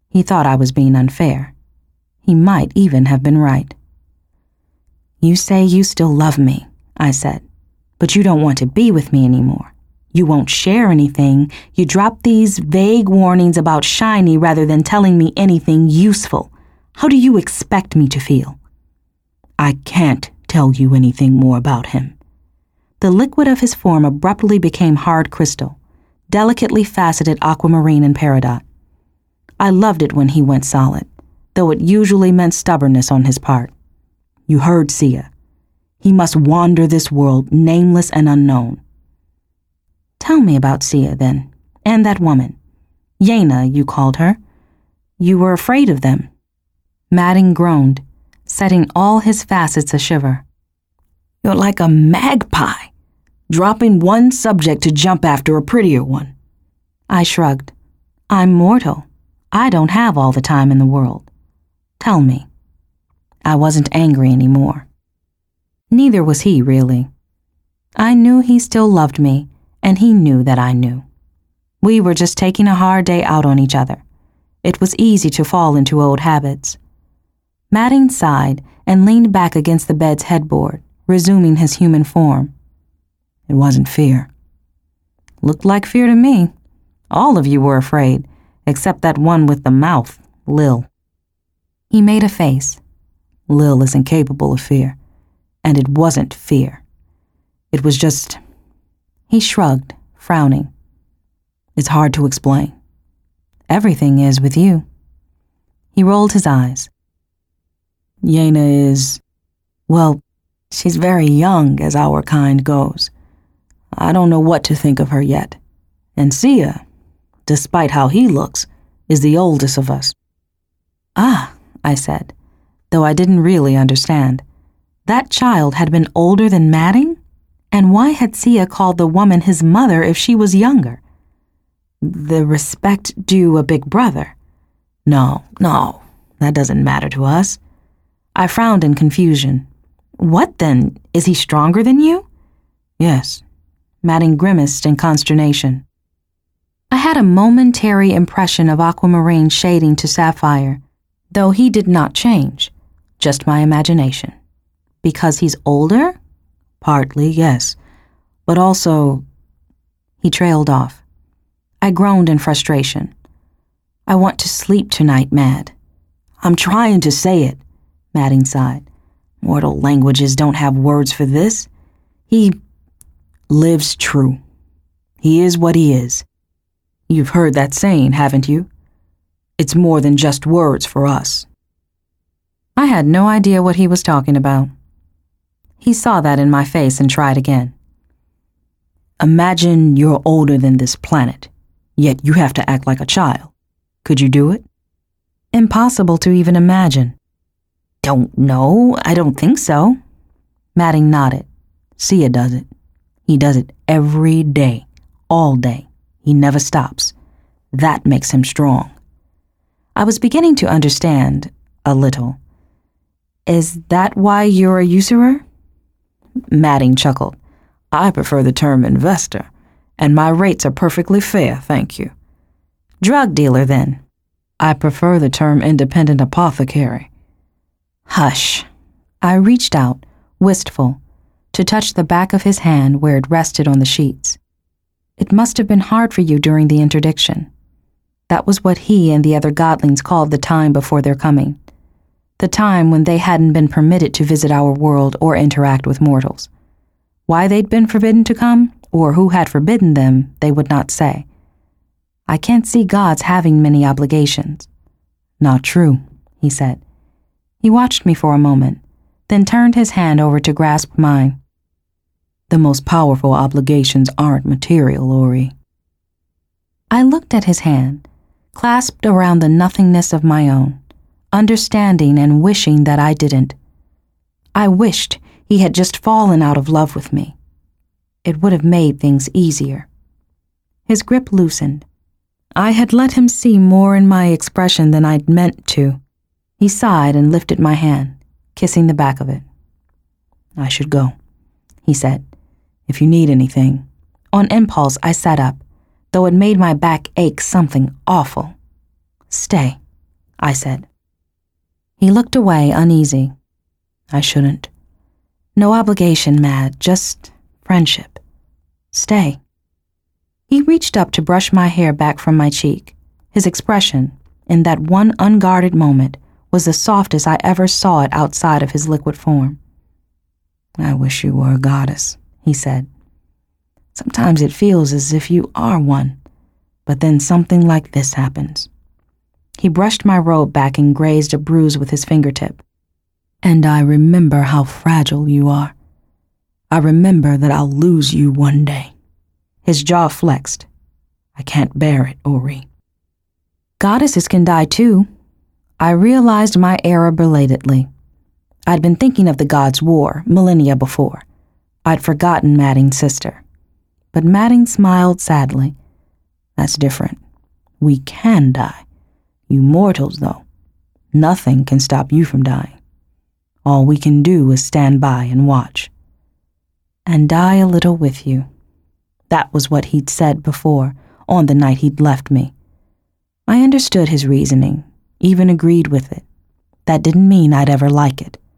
He thought I was being unfair. He might even have been right. "You say you still love me," I said, "but you don't want to be with me anymore. You won't share anything. You drop these vague warnings about Shiny rather than telling me anything useful. How do you expect me to feel?" "I can't tell you anything more about him." The liquid of his form abruptly became hard crystal, delicately faceted aquamarine and peridot. I loved it when he went solid, though it usually meant stubbornness on his part. "You heard Sia. He must wander this world, nameless and unknown." "Tell me about Sia, then, and that woman. Yena, you called her. You were afraid of them." Madding groaned, setting all his facets a-shiver. "You're like a magpie, dropping one subject to jump after a prettier one." I shrugged. "I'm mortal. I don't have all the time in the world. Tell me." I wasn't angry anymore. Neither was he, really. I knew he still loved me, and he knew that I knew. We were just taking a hard day out on each other. It was easy to fall into old habits. Madding sighed and leaned back against the bed's headboard, resuming his human form. "It wasn't fear." "Looked like fear to me. All of you were afraid, except that one with the mouth, Lil." He made a face. "Lil is incapable of fear, and it wasn't fear. It was just..." He shrugged, frowning. "It's hard to explain." "Everything is with you." He rolled his eyes. "Yena is... well, she's very young as our kind goes. I don't know what to think of her yet. And Sia, despite how he looks, is the oldest of us." "Ah," I said, though I didn't really understand. That child had been older than Madding? And why had Sia called the woman his mother if she was younger? The respect due a big brother. No, that doesn't matter to us." I frowned in confusion. "What then? Is he stronger than you?" "Yes." Madding grimaced in consternation. I had a momentary impression of aquamarine shading to sapphire, though he did not change, just my imagination. "Because he's older?" "Partly, yes. But also..." He trailed off. I groaned in frustration. "I want to sleep tonight, Mad." "I'm trying to say it," Madding sighed. "Mortal languages don't have words for this. He lives true. He is what he is. You've heard that saying, haven't you? It's more than just words for us." I had no idea what he was talking about. He saw that in my face and tried again. "Imagine you're older than this planet, yet you have to act like a child. Could you do it?" "Impossible to even imagine." "Don't know. I don't think so." Madding nodded. "Sia does it. He does it every day, all day. He never stops. That makes him strong." I was beginning to understand, a little. "Is that why you're a usurer?" Madding chuckled. "I prefer the term investor, and my rates are perfectly fair, thank you." "Drug dealer, then?" "I prefer the term independent apothecary." "Hush." I reached out, wistful, to touch the back of his hand where it rested on the sheets. "It must have been hard for you during the interdiction." That was what he and the other godlings called the time before their coming. The time when they hadn't been permitted to visit our world or interact with mortals. Why they'd been forbidden to come, or who had forbidden them, they would not say. "I can't see gods having many obligations." "Not true," he said. He watched me for a moment, then turned his hand over to grasp mine. "The most powerful obligations aren't material, Ori." I looked at his hand, clasped around the nothingness of my own, understanding and wishing that I didn't. I wished he had just fallen out of love with me. It would have made things easier. His grip loosened. I had let him see more in my expression than I'd meant to. He sighed and lifted my hand, kissing the back of it. "I should go," he said. "If you need anything." On impulse, I sat up, though it made my back ache something awful. "Stay," I said. He looked away, uneasy. I shouldn't. No obligation, Mad, just friendship. Stay. He reached up to brush my hair back from my cheek. His expression, in that one unguarded moment, was the softest I ever saw it outside of his liquid form. I wish you were a goddess, he said. Sometimes it feels as if you are one, but then something like this happens. He brushed my robe back and grazed a bruise with his fingertip. And I remember how fragile you are. I remember that I'll lose you one day. His jaw flexed. I can't bear it, Ori. Goddesses can die too. I realized my error belatedly. I'd been thinking of the gods' war millennia before. I'd forgotten Madding's sister. But Madding smiled sadly. That's different. We can die. You mortals, though. Nothing can stop you from dying. All we can do is stand by and watch. And die a little with you. That was what he'd said before, on the night he'd left me. I understood his reasoning, even agreed with it. That didn't mean I'd ever like it.